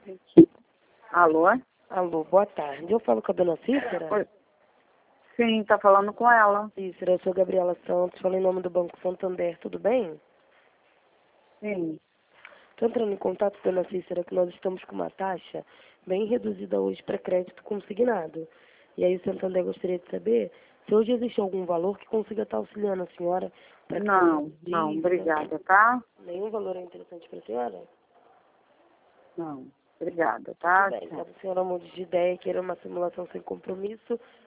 Alô? Alô, boa tarde. Eu falo com a dona Cícera? Oi. Sim, tá falando com ela. Cícera, eu sou Gabriela Santos, falo em nome do Banco Santander, tudo bem? Sim. Estou entrando em contato, dona Cícera, que nós estamos com uma taxa bem reduzida hoje para crédito consignado. E aí o Santander gostaria de saber se hoje existe algum valor que consiga estar auxiliando a senhora para que Não, obrigada, tá? Nenhum valor é interessante para a senhora? Não, obrigada, tá? Tudo bem, caso a senhora mude de ideia e queira uma simulação sem compromisso,